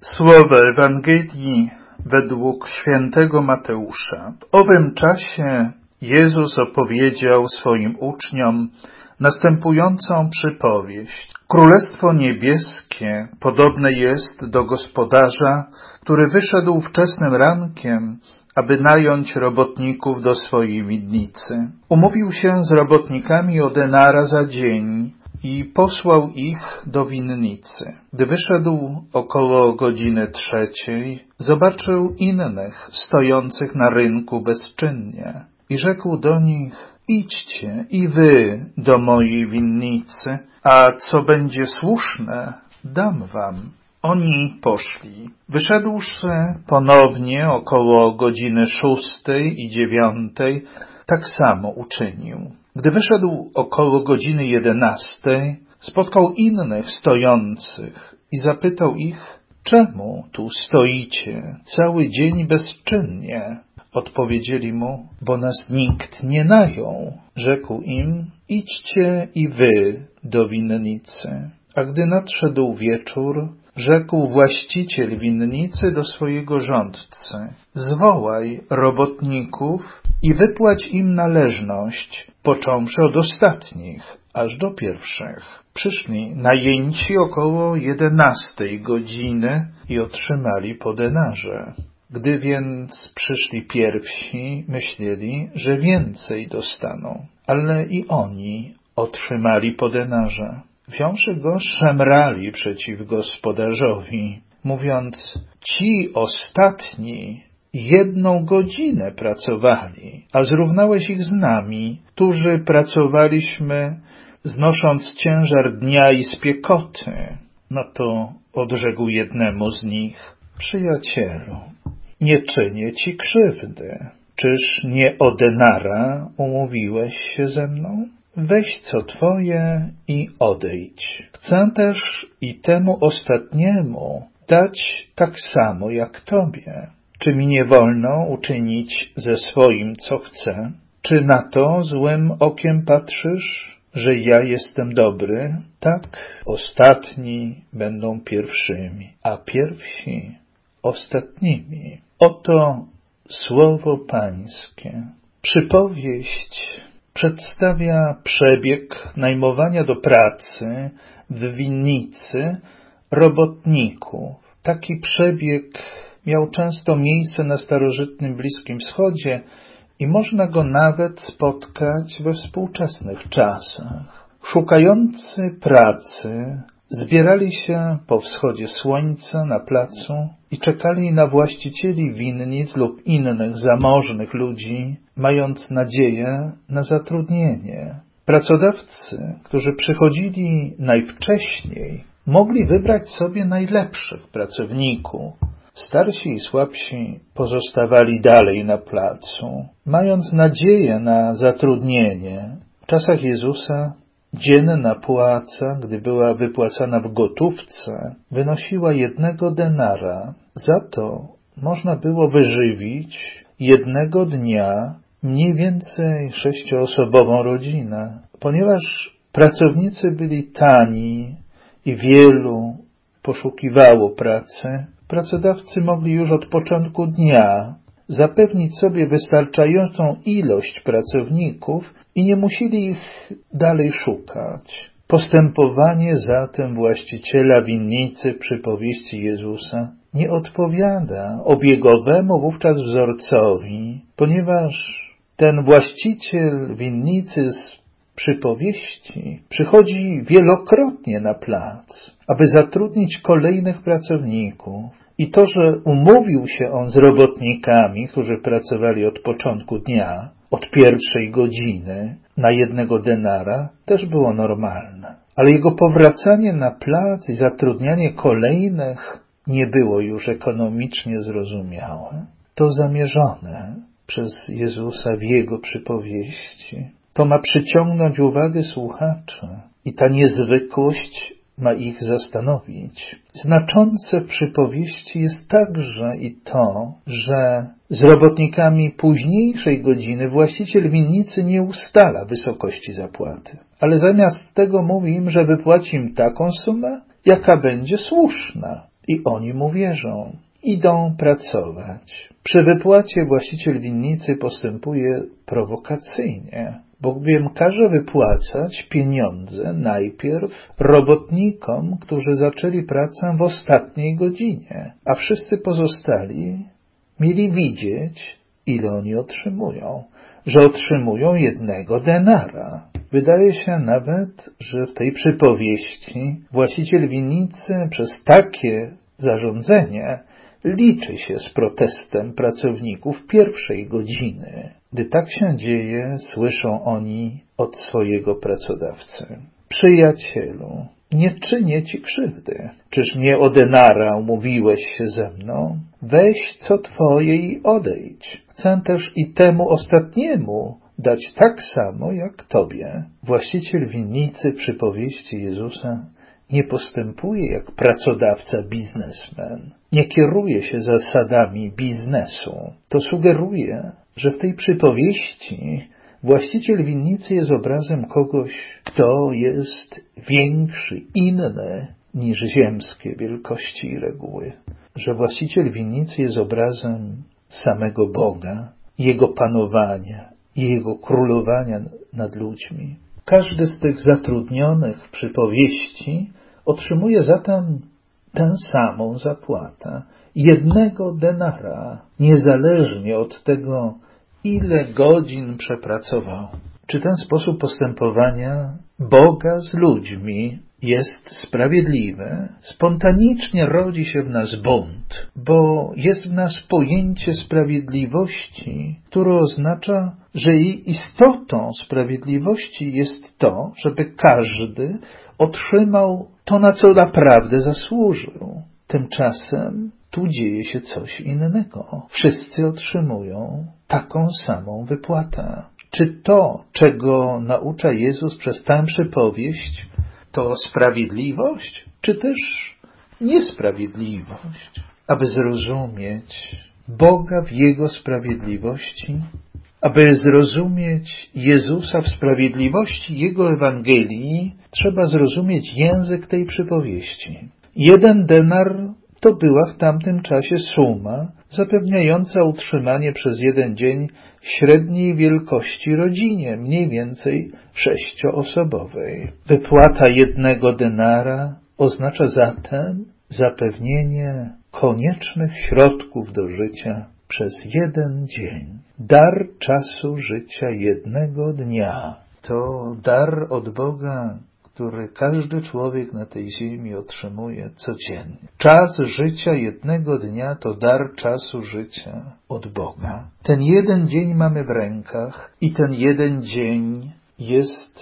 Słowo Ewangelii według świętego Mateusza. W owym czasie Jezus opowiedział swoim uczniom następującą przypowieść. Królestwo niebieskie podobne jest do gospodarza, który wyszedł wczesnym rankiem, aby nająć robotników do swojej winnicy. Umówił się z robotnikami o denara za dzień i posłał ich do winnicy. Gdy wyszedł około godziny 3, zobaczył innych stojących na rynku bezczynnie i rzekł do nich: idźcie i wy do mojej winnicy, a co będzie słuszne, dam wam. Oni poszli. Wyszedłszy ponownie około godziny 6 i 9, tak samo uczynił. Gdy wyszedł około godziny 11, spotkał innych stojących i zapytał ich: czemu tu stoicie cały dzień bezczynnie? Odpowiedzieli mu: bo nas nikt nie najął. Rzekł im: idźcie i wy do winnicy. A gdy nadszedł wieczór, rzekł właściciel winnicy do swojego rządcy: zwołaj robotników i wypłać im należność, począwszy od ostatnich, aż do pierwszych. Przyszli najęci około 11 godziny i otrzymali po denarze. Gdy więc przyszli pierwsi, myśleli, że więcej dostaną, ale i oni otrzymali po denarze. Wziąwszy go, szemrali przeciw gospodarzowi, mówiąc: ci ostatni 1 godzinę pracowali, a zrównałeś ich z nami, którzy pracowaliśmy, znosząc ciężar dnia i spiekoty. No to odrzekł jednemu z nich: przyjacielu, nie czynię ci krzywdy. Czyż nie o denara umówiłeś się ze mną? Weź co twoje i odejdź. Chcę też i temu ostatniemu dać tak samo jak tobie. Czy mi nie wolno uczynić ze swoim, co chcę? Czy na to złym okiem patrzysz, że ja jestem dobry? Tak, ostatni będą pierwszymi, a pierwsi ostatnimi. Oto słowo Pańskie. Przypowieść przedstawia przebieg najmowania do pracy w winnicy robotników. Taki przebieg miał często miejsce na starożytnym Bliskim Wschodzie i można go nawet spotkać we współczesnych czasach. Szukający pracy zbierali się po wschodzie słońca na placu i czekali na właścicieli winnic lub innych zamożnych ludzi, mając nadzieję na zatrudnienie. Pracodawcy, którzy przychodzili najwcześniej, mogli wybrać sobie najlepszych pracowników. Starsi i słabsi pozostawali dalej na placu, mając nadzieję na zatrudnienie. W czasach Jezusa dzienna płaca, gdy była wypłacana w gotówce, wynosiła 1 denara. Za to można było wyżywić jednego dnia mniej więcej 6-osobową rodzinę. Ponieważ pracownicy byli tani i wielu poszukiwało pracy, pracodawcy mogli już od początku dnia zapewnić sobie wystarczającą ilość pracowników i nie musieli ich dalej szukać. Postępowanie zatem właściciela winnicy w przypowieści Jezusa nie odpowiada obiegowemu wówczas wzorcowi, ponieważ ten właściciel winnicy z przypowieści przychodzi wielokrotnie na plac, aby zatrudnić kolejnych pracowników. I to, że umówił się on z robotnikami, którzy pracowali od początku dnia, od 1 godziny na 1 denara, też było normalne. Ale jego powracanie na plac i zatrudnianie kolejnych nie było już ekonomicznie zrozumiałe. To zamierzone przez Jezusa w jego przypowieści. To ma przyciągnąć uwagę słuchaczy i ta niezwykłość ma ich zastanowić. Znaczące w przypowieści jest także i to, że z robotnikami późniejszej godziny właściciel winnicy nie ustala wysokości zapłaty, ale zamiast tego mówi im, że wypłaci im taką sumę, jaka będzie słuszna. I oni mu wierzą. Idą pracować. Przy wypłacie właściciel winnicy postępuje prowokacyjnie, bowiem każe wypłacać pieniądze najpierw robotnikom, którzy zaczęli pracę w ostatniej godzinie, a wszyscy pozostali mieli widzieć, ile oni otrzymują, że otrzymują 1 denara. Wydaje się nawet, że w tej przypowieści właściciel winnicy przez takie zarządzenie liczy się z protestem pracowników pierwszej godziny. Gdy tak się dzieje, słyszą oni od swojego pracodawcy: przyjacielu, nie czynię ci krzywdy. Czyż mnie o denara umówiłeś się ze mną? Weź co twoje i odejdź. Chcę też i temu ostatniemu dać tak samo jak tobie. Właściciel winnicy w przypowieści Jezusa nie postępuje jak pracodawca biznesmen. Nie kieruje się zasadami biznesu. To sugeruje, że w tej przypowieści właściciel winnicy jest obrazem kogoś, kto jest większy, inny niż ziemskie wielkości i reguły. Że właściciel winnicy jest obrazem samego Boga, Jego panowania i Jego królowania nad ludźmi. Każdy z tych zatrudnionych w przypowieści otrzymuje zatem tę samą zapłatę, 1 denara, niezależnie od tego, ile godzin przepracował. Czy ten sposób postępowania Boga z ludźmi jest sprawiedliwy? Spontanicznie rodzi się w nas bunt, bo jest w nas pojęcie sprawiedliwości, które oznacza, że jej istotą sprawiedliwości jest to, żeby każdy otrzymał to, na co naprawdę zasłużył. Tymczasem tu dzieje się coś innego. Wszyscy otrzymują taką samą wypłatę. Czy to, czego naucza Jezus przez tę przypowieść, to sprawiedliwość, czy też niesprawiedliwość? Aby zrozumieć Boga w Jego sprawiedliwości, aby zrozumieć Jezusa w sprawiedliwości Jego Ewangelii, trzeba zrozumieć język tej przypowieści. 1 denar to była w tamtym czasie suma zapewniająca utrzymanie przez 1 dzień średniej wielkości rodzinie, mniej więcej 6-osobowej. Wypłata 1 denara oznacza zatem zapewnienie koniecznych środków do życia przez 1 dzień. Dar czasu życia 1 dnia to dar od Boga, który każdy człowiek na tej ziemi otrzymuje codziennie. Czas życia 1 dnia to dar czasu życia od Boga. Ten 1 dzień mamy w rękach i ten 1 dzień jest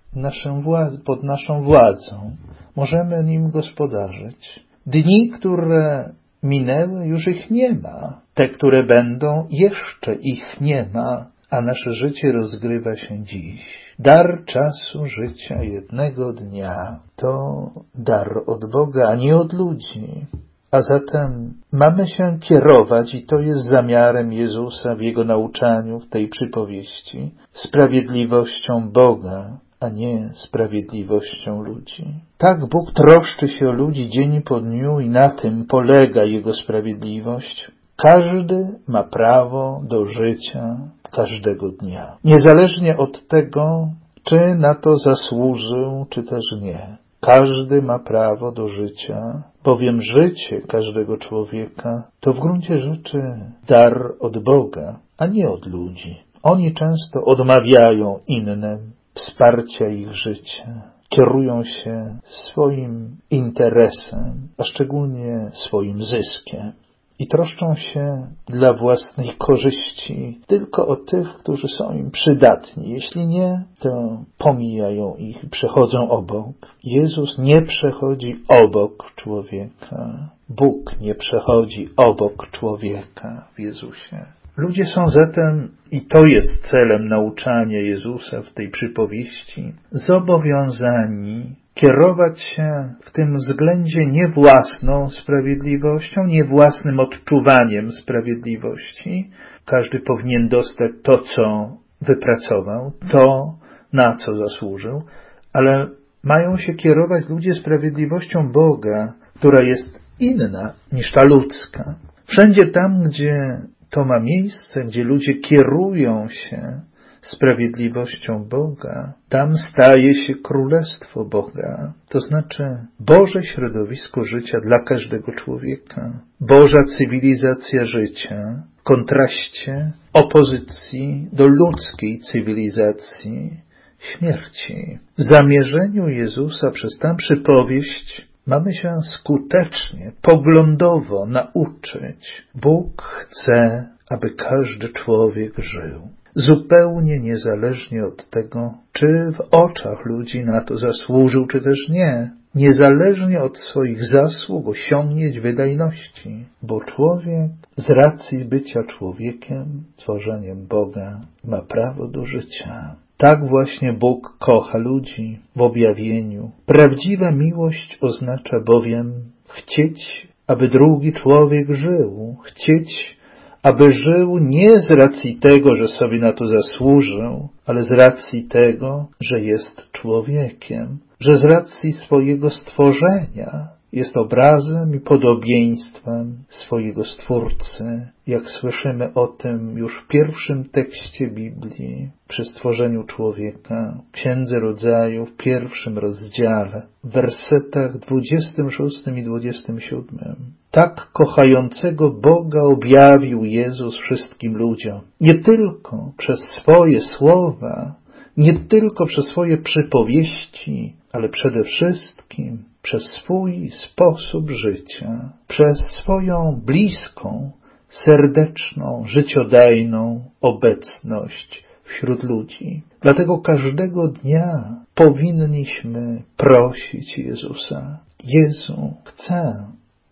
pod naszą władzą. Możemy nim gospodarzyć. Dni, które minęły, już ich nie ma. Te, które będą, jeszcze ich nie ma, a nasze życie rozgrywa się dziś. Dar czasu życia 1 dnia to dar od Boga, a nie od ludzi. A zatem mamy się kierować, i to jest zamiarem Jezusa w Jego nauczaniu w tej przypowieści, sprawiedliwością Boga, a nie sprawiedliwością ludzi. Tak Bóg troszczy się o ludzi dzień po dniu i na tym polega Jego sprawiedliwość. Każdy ma prawo do życia każdego dnia. Niezależnie od tego, czy na to zasłużył, czy też nie. Każdy ma prawo do życia, bowiem życie każdego człowieka to w gruncie rzeczy dar od Boga, a nie od ludzi. Oni często odmawiają innym wsparcia ich życia. Kierują się swoim interesem, a szczególnie swoim zyskiem. I troszczą się dla własnej korzyści tylko o tych, którzy są im przydatni. Jeśli nie, to pomijają ich i przechodzą obok. Jezus nie przechodzi obok człowieka. Bóg nie przechodzi obok człowieka w Jezusie. Ludzie są zatem, i to jest celem nauczania Jezusa w tej przypowieści, zobowiązani kierować się w tym względzie nie własną sprawiedliwością, nie własnym odczuwaniem sprawiedliwości. Każdy powinien dostać to, co wypracował, to, na co zasłużył, ale mają się kierować ludzie sprawiedliwością Boga, która jest inna niż ta ludzka. Wszędzie tam, gdzie to ma miejsce, gdzie ludzie kierują się sprawiedliwością Boga, tam staje się królestwo Boga, to znaczy Boże środowisko życia dla każdego człowieka, Boża cywilizacja życia w kontraście, opozycji do ludzkiej cywilizacji śmierci. W zamierzeniu Jezusa przez tę przypowieść mamy się skutecznie, poglądowo nauczyć. Bóg chce, aby każdy człowiek żył. Zupełnie niezależnie od tego, czy w oczach ludzi na to zasłużył, czy też nie. Niezależnie od swoich zasług, osiągnięć, wydajności. Bo człowiek z racji bycia człowiekiem, tworzeniem Boga, ma prawo do życia. Tak właśnie Bóg kocha ludzi w objawieniu. Prawdziwa miłość oznacza bowiem chcieć, aby drugi człowiek żył. Chcieć, aby żył nie z racji tego, że sobie na to zasłużył, ale z racji tego, że jest człowiekiem, że z racji swojego stworzenia jest obrazem i podobieństwem swojego Stwórcy, jak słyszymy o tym już w pierwszym tekście Biblii, przy stworzeniu człowieka, w Księdze Rodzaju, w pierwszym rozdziale, w wersetach 26 i 27. Tak kochającego Boga objawił Jezus wszystkim ludziom, nie tylko przez swoje słowa, nie tylko przez swoje przypowieści, ale przede wszystkim przez swój sposób życia, przez swoją bliską, serdeczną, życiodajną obecność wśród ludzi. Dlatego każdego dnia powinniśmy prosić Jezusa. Jezu, chcę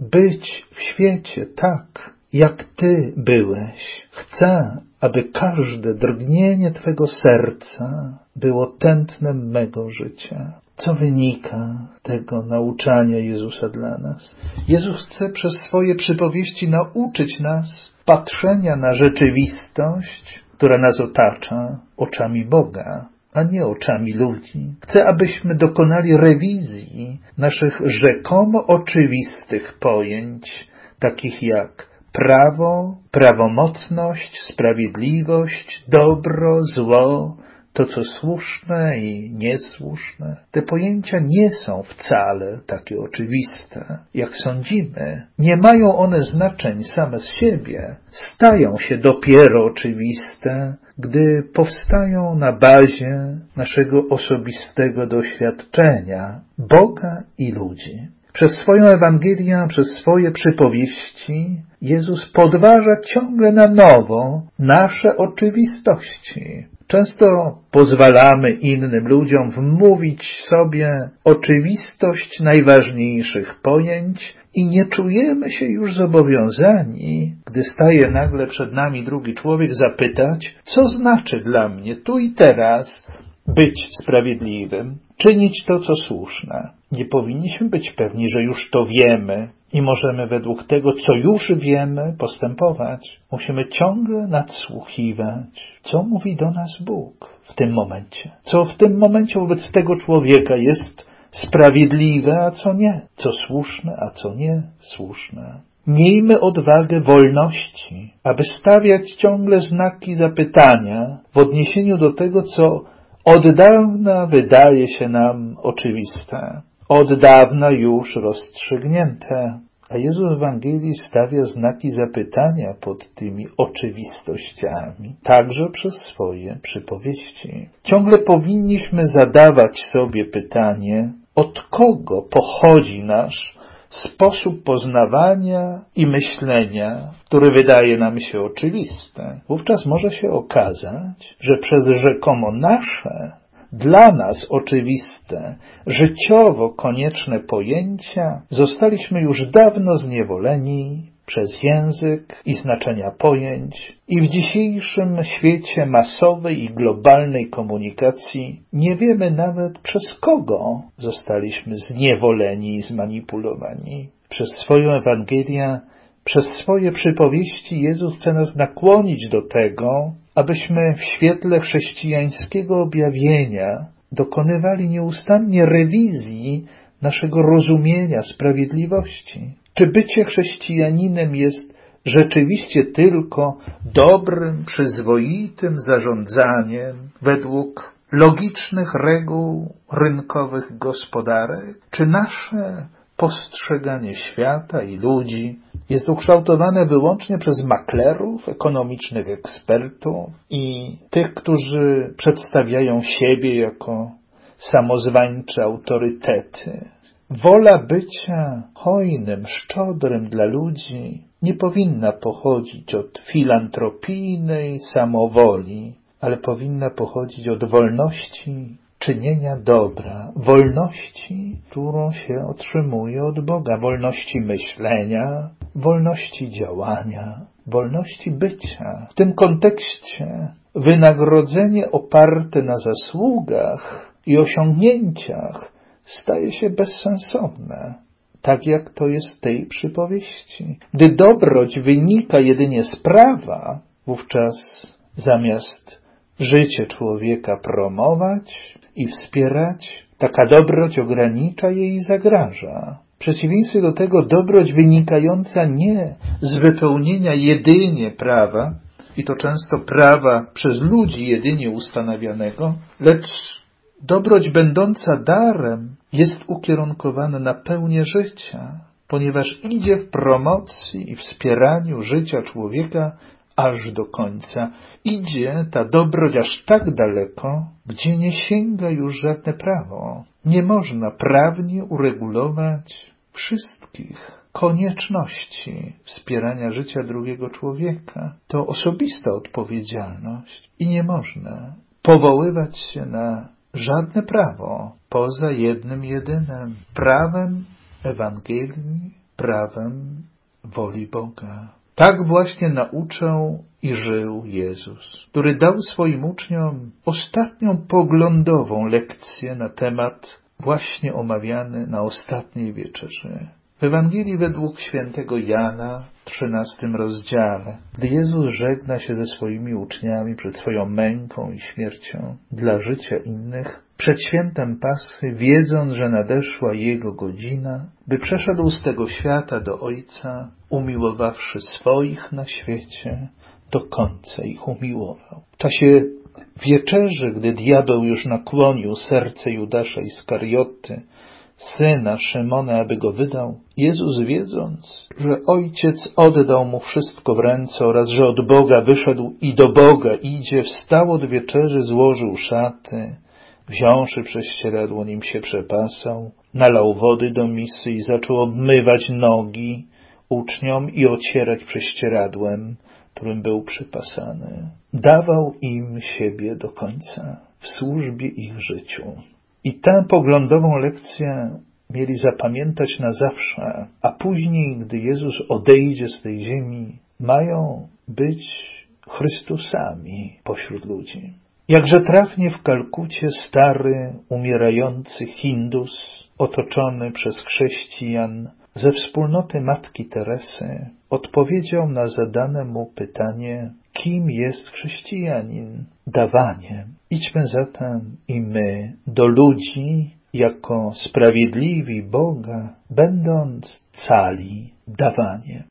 być w świecie tak, jak Ty byłeś. Chcę, aby każde drgnienie Twego serca było tętnem mego życia. Co wynika z tego nauczania Jezusa dla nas? Jezus chce przez swoje przypowieści nauczyć nas patrzenia na rzeczywistość, która nas otacza, oczami Boga, a nie oczami ludzi. Chce, abyśmy dokonali rewizji naszych rzekomo oczywistych pojęć, takich jak prawo, prawomocność, sprawiedliwość, dobro, zło, to, co słuszne i niesłuszne. Te pojęcia nie są wcale takie oczywiste, jak sądzimy. Nie mają one znaczeń same z siebie. Stają się dopiero oczywiste, gdy powstają na bazie naszego osobistego doświadczenia Boga i ludzi. Przez swoją Ewangelię, przez swoje przypowieści Jezus podważa ciągle na nowo nasze oczywistości. Często pozwalamy innym ludziom wmówić sobie oczywistość najważniejszych pojęć i nie czujemy się już zobowiązani, gdy staje nagle przed nami drugi człowiek, zapytać, co znaczy dla mnie tu i teraz być sprawiedliwym, czynić to, co słuszne. Nie powinniśmy być pewni, że już to wiemy i możemy według tego, co już wiemy, postępować. Musimy ciągle nadsłuchiwać, co mówi do nas Bóg w tym momencie. Co w tym momencie wobec tego człowieka jest sprawiedliwe, a co nie. Co słuszne, a co nie słuszne. Miejmy odwagę wolności, aby stawiać ciągle znaki zapytania w odniesieniu do tego, co od dawna wydaje się nam oczywiste, od dawna już rozstrzygnięte, a Jezus w Ewangelii stawia znaki zapytania pod tymi oczywistościami, także przez swoje przypowieści. Ciągle powinniśmy zadawać sobie pytanie, od kogo pochodzi nasz sposób poznawania i myślenia, który wydaje nam się oczywiste. Wówczas może się okazać, że przez rzekomo nasze, dla nas oczywiste, życiowo konieczne pojęcia zostaliśmy już dawno zniewoleni przez język i znaczenia pojęć i w dzisiejszym świecie masowej i globalnej komunikacji nie wiemy nawet przez kogo zostaliśmy zniewoleni i zmanipulowani. Przez swoją Ewangelię, przez swoje przypowieści Jezus chce nas nakłonić do tego, abyśmy w świetle chrześcijańskiego objawienia dokonywali nieustannie rewizji naszego rozumienia sprawiedliwości. Czy bycie chrześcijaninem jest rzeczywiście tylko dobrym, przyzwoitym zarządzaniem według logicznych reguł rynkowych gospodarek? Czy nasze postrzeganie świata i ludzi jest ukształtowane wyłącznie przez maklerów, ekonomicznych ekspertów i tych, którzy przedstawiają siebie jako samozwańcze autorytety? Wola bycia hojnym, szczodrym dla ludzi nie powinna pochodzić od filantropijnej samowoli, ale powinna pochodzić od wolności czynienia dobra, wolności, którą się otrzymuje od Boga, wolności myślenia, wolności działania, wolności bycia. W tym kontekście wynagrodzenie oparte na zasługach i osiągnięciach staje się bezsensowne, tak jak to jest w tej przypowieści. Gdy dobroć wynika jedynie z prawa, wówczas zamiast życie człowieka promować i wspierać, taka dobroć ogranicza je i zagraża. W przeciwieństwie do tego dobroć wynikająca nie z wypełnienia jedynie prawa, i to często prawa przez ludzi jedynie ustanawianego, lecz dobroć będąca darem jest ukierunkowana na pełnię życia, ponieważ idzie w promocji i wspieraniu życia człowieka aż do końca. Idzie ta dobroć aż tak daleko, gdzie nie sięga już żadne prawo. Nie można prawnie uregulować wszystkich konieczności wspierania życia drugiego człowieka. To osobista odpowiedzialność i nie można powoływać się na żadne prawo poza jednym jedynym prawem Ewangelii, prawem woli Boga. Tak właśnie nauczał i żył Jezus, który dał swoim uczniom ostatnią poglądową lekcję na temat właśnie omawiany na ostatniej wieczerzy. W Ewangelii według świętego Jana, w 13 rozdziale, gdy Jezus żegna się ze swoimi uczniami przed swoją męką i śmiercią dla życia innych, przed świętem Paschy, wiedząc, że nadeszła Jego godzina, by przeszedł z tego świata do Ojca, umiłowawszy swoich na świecie, do końca ich umiłował. W czasie wieczerzy, gdy diabeł już nakłonił serce Judasza Iskarioty, syna Szymona, aby go wydał, Jezus, wiedząc, że Ojciec oddał mu wszystko w ręce oraz że od Boga wyszedł i do Boga idzie, wstał od wieczerzy, złożył szaty, wziąwszy prześcieradło, nim się przepasał, nalał wody do misy i zaczął obmywać nogi uczniom i ocierać prześcieradłem, którym był przypasany. Dawał im siebie do końca w służbie ich życiu. I tę poglądową lekcję mieli zapamiętać na zawsze, a później, gdy Jezus odejdzie z tej ziemi, mają być Chrystusami pośród ludzi. Jakże trafnie w Kalkucie stary, umierający Hindus, otoczony przez chrześcijan ze wspólnoty Matki Teresy, odpowiedział na zadane mu pytanie, kim jest chrześcijanin? Dawaniem. Idźmy zatem i my do ludzi jako sprawiedliwi Boga, będąc cali dawaniem.